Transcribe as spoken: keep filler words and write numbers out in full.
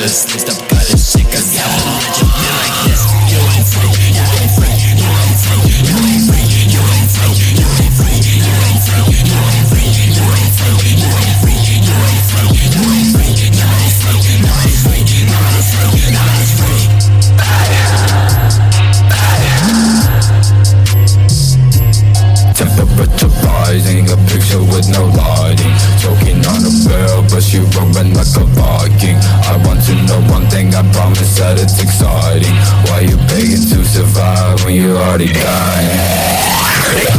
colors, laced up colors, shakers. Yeah, I won't let you feel like this. You ain't free, you ain't free, you ain't free, you ain't free, you ain't free, you ain't free, you ain't free, you ain't free, you ain't free, you ain't free, you ain't free, you ain't free. Nobody's free, nobody's free, nobody's free, nobody's free. Temperature rising, a picture with no lighting. Choking on a bell, but she roaring like a Viking. I want to know one thing, I promise that it's exciting. Why you begging to survive when you're already dying?